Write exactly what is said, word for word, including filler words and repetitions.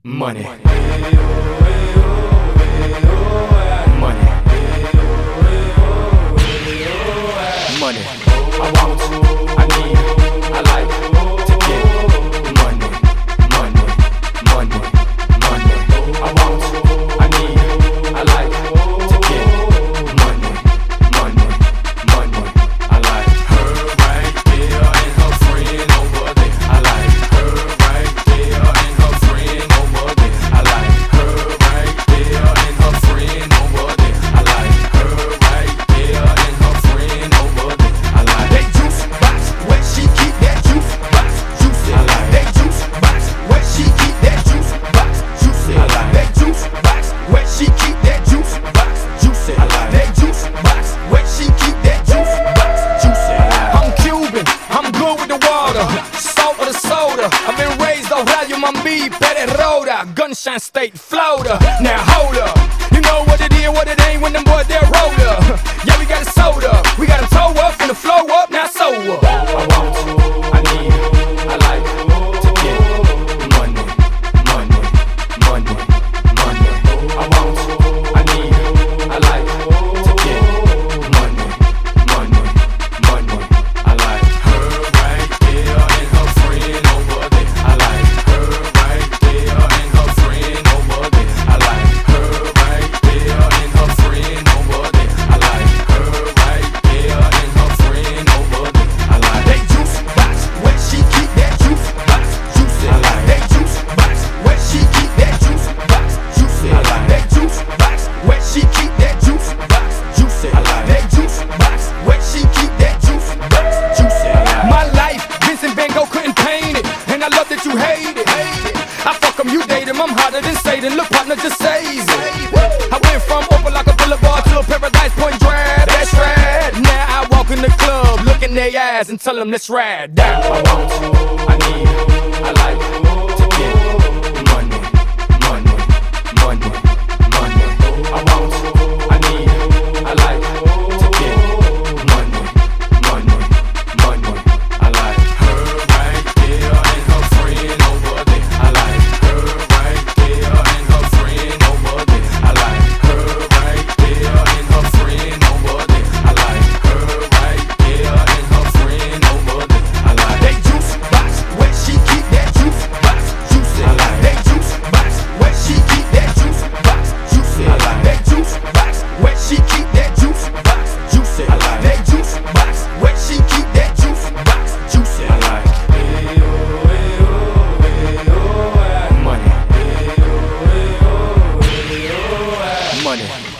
Money. Money. Money. I want, I need, I like to get money. Money. Money. Money. I want, I need, I like to get money. Money. Money. I like her right there and her friend over there. I like her right there and her friend over there. I like her right there and her friend over there. I like her right there and her friend over there. I like that juice box where she keep that juice box juicy. I like that juice box where she keep that juice box juicy. I like that juice box where she keep that juice box juicy. I like that juice box where she keep that juice box juicy. I'm Cuban, I'm good with the water, salt with the soda. I've been raised on Radio Mambi, Pere Roda, Gunshine State, Florida. Now hold up, you know what it is, what it ain't when them boys they roll up. Yeah, we got it sold up, we got them toe up and the flow up, now so up. I want, I need, I like to get money, money, money, money. I want, I need, I like to get money, money, money. I like her right there and her friend over there. I like her right there and her friend over there. I like her right there and her friend over there. I like her right there and her friend over there. I like that juice box where she keep that juice box juicy. I like that juice box where she keep that juice box juicy. I like that juice box where she keep that juice box juicy. I like that juice box where she keep that juice box juicy. my life, Vincent Van Gogh couldn't paint it, and I love that you hate it. I fuck 'em, you date 'em, I'm hotter than Satan. Look, partner, just say it. I went from open like a boulevard to a Paradise Point Drive. That's right. Now I walk in the club, look in their eyes, and tell them let's ride down. I want, I need, I like to get money, money, money, money. I want, I need, I like to get money, money, money. I like her right there and her friend over there. I like her right there and her friend over there. I like her right there and her friend over there. I like her right there and her friend over there. I like that juice box where she keep that juice box juicy. I like that juice box where she keep that juice box juicy. I like that juice box where she keep that juice box juicy. I like that juice box where she keep that juice box juicy. I like money, money.